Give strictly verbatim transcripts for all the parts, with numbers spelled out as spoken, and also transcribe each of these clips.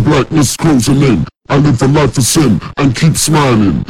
blackness closing in. I live the life of sin and keep smiling.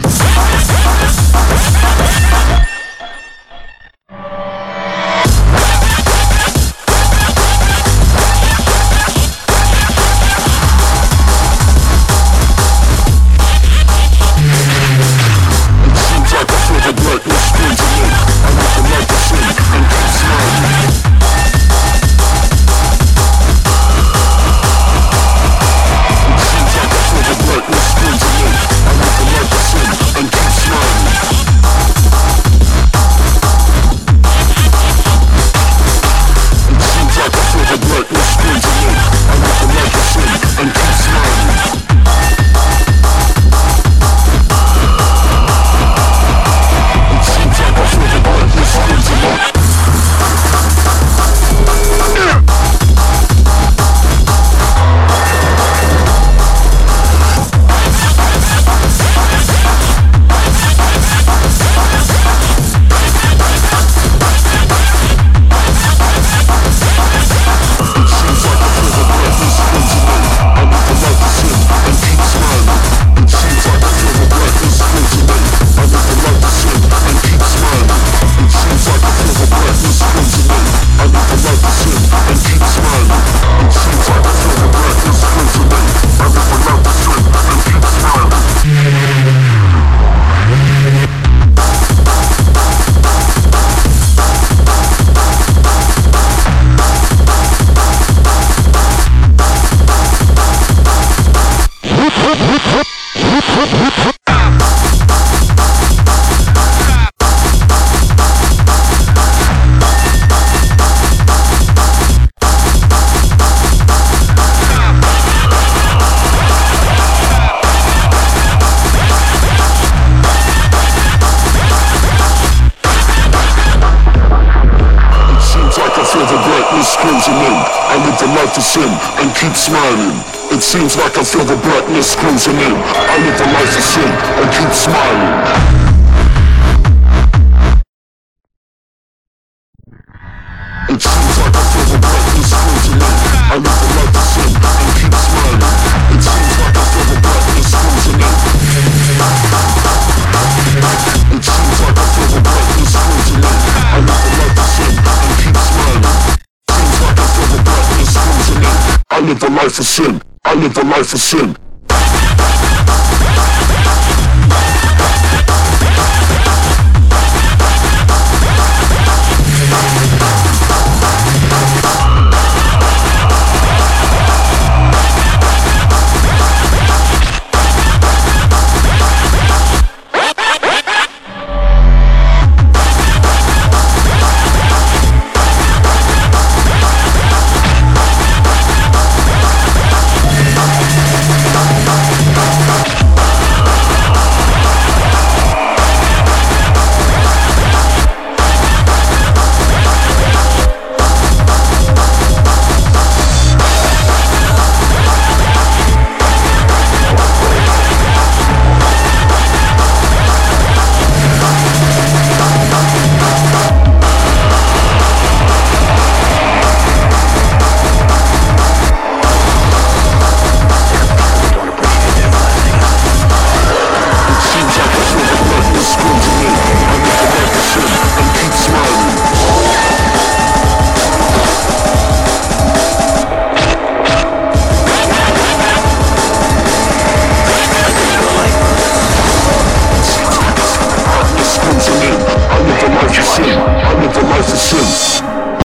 Keep smiling. It seems like I feel the blackness closing in. I live a life of sin and keep smiling. It seems like I feel the blackness closing in. I live a life of sin and keep smiling. It seems like I feel the blackness closing in. It seems like I feel the blackness closing in. I live a life of sin and keep smiling. Seems like I feel the blackness closing in. I live a life of sin. I live a life of sin.